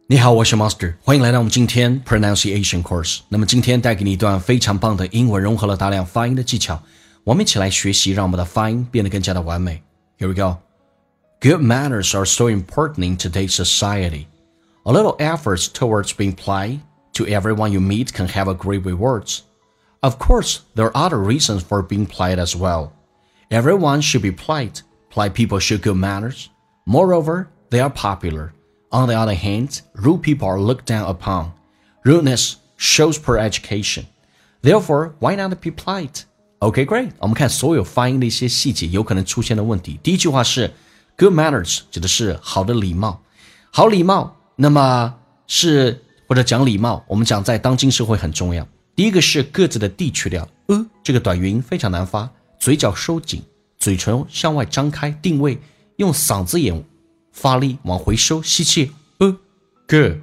你好，我是 Master， 欢迎来到我们今天 Pronunciation Course。那么今天带给你一段非常棒的英文，融合了大量发音的技巧，我们一起来学习，让我们的发音变得更加的完美。Here we go. Good manners are so important in today's society. A little effort towards being polite to everyone you meet can have a great rewards. Of course, there are other reasons for being polite as well. Everyone should be polite. Polite people show good manners. Moreover, they are popular.On the other hand, rude people are looked down upon. Rudeness shows poor education. Therefore, why not be polite? Okay, great. 我们看所有发音的一些细节有可能出现的问题。第一句话是 good manners， 指的是好的礼貌。好礼貌，那么是或者讲礼貌，我们讲在当今社会很重要。第一个是个字的 d 去掉，这个短元音非常难发，嘴角收紧，嘴唇向外张开，定位，用嗓子眼发力往回收，吸气，g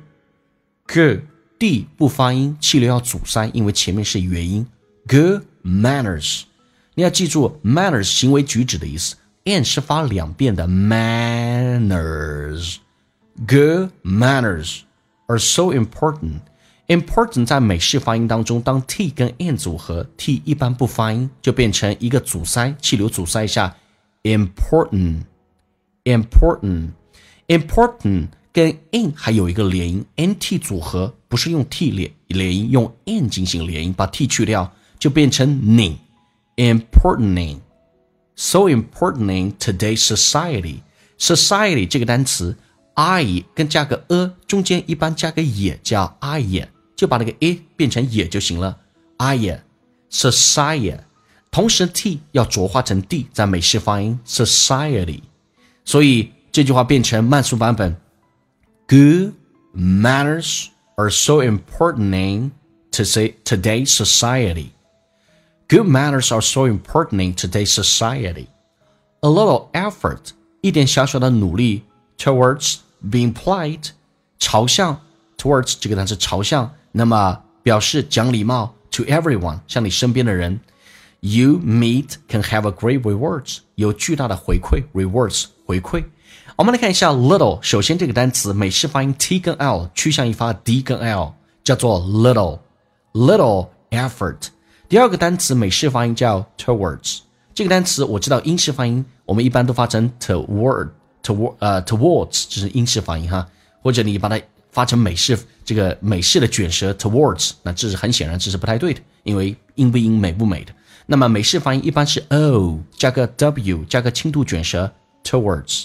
d 不发音，气流要阻塞，因为前面是元音 good manners。 你要记住 manners 行为举止的意思， n 是发两遍的 manners。 good manners are so important。 important 在美式发音当中，当 t 跟 n 组合， t 一般不发音，就变成一个阻塞，气流阻塞一下 important跟 n 还有一个连音 nt 组合，不是用 t 连音，用 n 进行连音，把 t 去掉就变成 ning。 important so important in today's society。 society 这个单词 I 跟加个中间一般加个也，叫 I， 就把那个 a 变成也就行了。 I society， 同时 t 要浊化成 d， 在美式发音 society， 所以这句话变成慢速版本 Good manners are so important in today's society. Good manners are so important in today's society. A little effort, 一点小小的努力 towards being polite, 朝向 towards 这个单词朝向，那么表示讲礼貌 to everyone, 向你身边的人。You meet can have a great rewards, 有巨大的回馈 rewards 回馈。我们来看一下 little， 首先这个单词美式发音 t 跟 l 趋向于发 d 跟 l， 叫做 little effort。 第二个单词美式发音叫 towards， 这个单词我知道英式发音我们一般都发成 towards， 这是英式发音哈，或者你把它发成美式的卷舌 towards， 那这是很显然这是不太对的，因为音不音美不美的。那么美式发音一般是 o 加个 w 加个轻度卷舌 towards。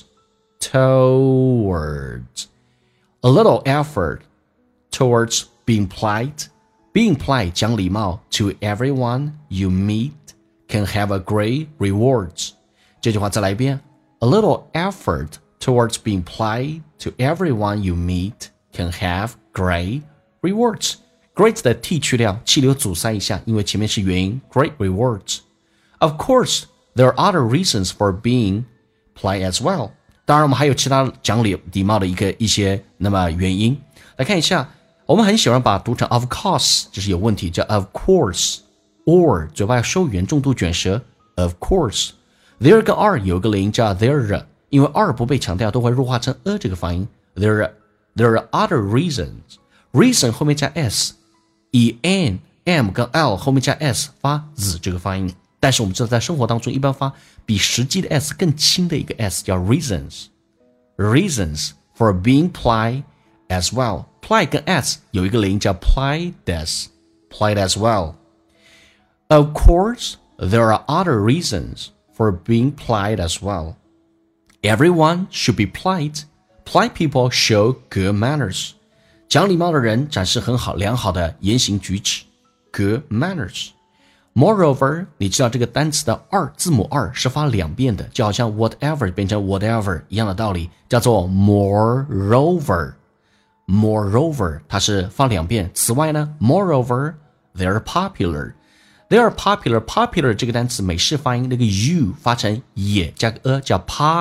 A little effort towards being polite. Being polite 讲礼貌 to everyone you meet can have a great rewards. 这句话再来一遍 A little effort towards being polite to everyone you meet can have great rewards. Great 的 t 去掉，气流阻塞一下，因为前面是元音 great rewards. Of course, there are other reasons for being polite as well.当然我们还有其他讲礼貌的一些那么原因。来看一下，我们很喜欢把读成 of course， 这是有问题，叫 of course or 嘴巴要收圆，重度卷舌 of course。 there 跟 r 有一个连音叫 there， 因为 r 不被强调都会弱化成这个发音 there are other reasons。 reason 后面加 s， 以 n m 跟 l 后面加 s 发 z 这个发音，但是我们知道在生活当中一般发比实际的 s 更轻的一个 s 叫 reasons for being polite as well。 polite 跟 s 有一个连音叫 polite as well。 Of course, there are other reasons for being polite as well. Everyone should be polite. Polite people show good manners. 讲礼貌的人展示良好的言行举止 good manners。Moreover， 你知道这个单词的字母 r 是发两遍的，就好像 whatever 变成 whatever 一样的道理，叫做 moreover。 moreover 它是发两遍。此外呢 moreover they're popular。 popular 这个单词美式发音那个 u 发成也加个叫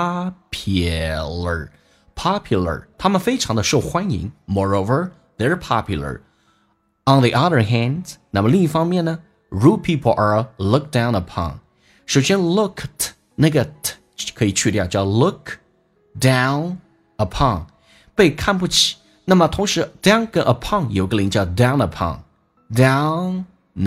popular， 他们非常的受欢迎 moreover they're popular。 On the other hand， 那么另一方面呢Rude people are looked down upon。 首先 looked 那个 t 可以去掉，叫 look down upon， 被看不起。 那么同时 down 跟 upon 有个零叫 down upon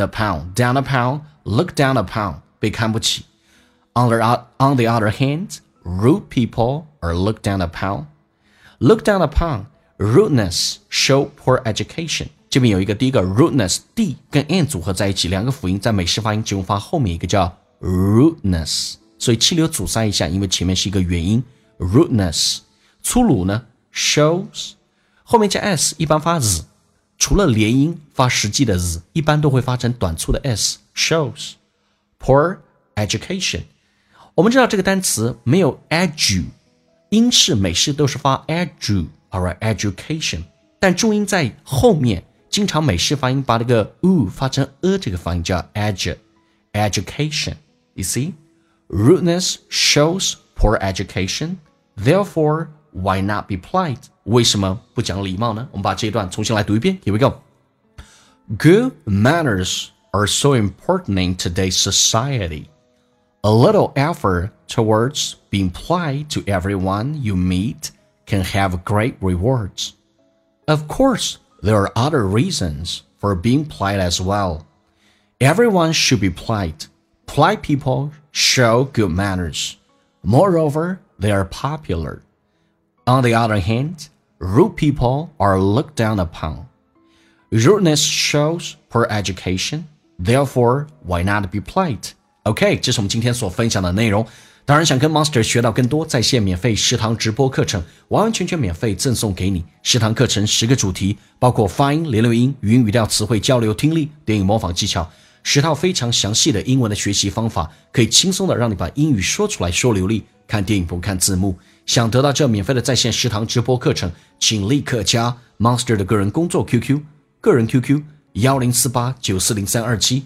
look down upon 被看不起。On the other hand, rude people are looked down upon. Look down upon, rudeness, show poor education. 这边有一个第一个 rudeness, D 跟 N 组合在一起，两个辅音在美式发音只用发后面一个叫 rudeness， 所以气流阻塞一下，因为前面是一个元音 rudeness。粗鲁呢 shows， 后面加 s 一般发 z， 除了连音发实际的 z， 一般都会发成短促的 s shows。 Poor education， 我们知道这个单词没有 edu， 英式美式都是发 edu， alright education， 但重音在后面，经常美式发音把这个 发成这个发音叫 education。 You see, rudeness shows poor education, therefore why not be polite？ 为什么不讲礼貌呢？我们把这一段重新来读一遍。 Here we go. Good manners are so important in today's society. A little effort towards being polite to everyone you meet can have great rewards. Of course, there are other reasons for being polite as well. Everyone should be polite. Polite people show good manners. Moreover, they are popular. On the other hand, rude people are looked down upon. Rudeness shows poor education. Therefore, why not be polite? OK， 这是我们今天所分享的内容。当然想跟 Monster 学到更多在线免费10堂直播课程，完完全全免费赠送给你。10堂课程10个主题，包括发音、连留音、语音语调、词汇交流、听力、电影模仿技巧，10套非常详细的英文的学习方法，可以轻松的让你把英语说出来说流利。看电影不看字幕。想得到这免费的在线10堂直播课程，请立刻加 Monster 的个人工作 QQ， 个人 QQ 1048940327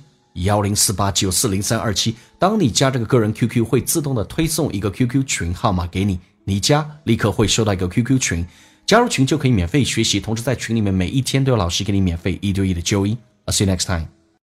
1048940327。当你加这个个人 QQ， 会自动的推送一个 QQ 群号码给你，你加立刻会收到一个 QQ 群，加入群就可以免费学习，同时在群里面每一天都有老师给你免费1对1的纠音。I'll see you next time.